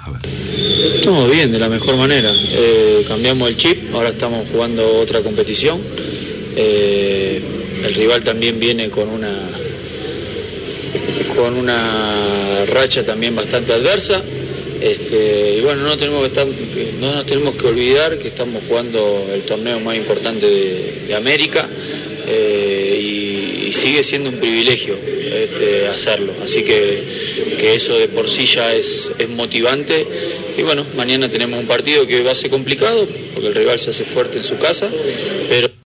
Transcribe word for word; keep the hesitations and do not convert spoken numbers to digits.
A ver. No, bien, de la mejor manera. Eh, cambiamos el chip, ahora estamos jugando otra competición. Eh, el rival también viene con una con una racha también bastante adversa. Este, y bueno, no tenemos que estar, no nos tenemos que olvidar que estamos jugando el torneo más importante de, de América, eh, y, y sigue siendo un privilegio este, hacerlo, así que, que eso de por sí ya es, es motivante. Y bueno, mañana tenemos un partido que va a ser complicado porque el rival se hace fuerte en su casa, pero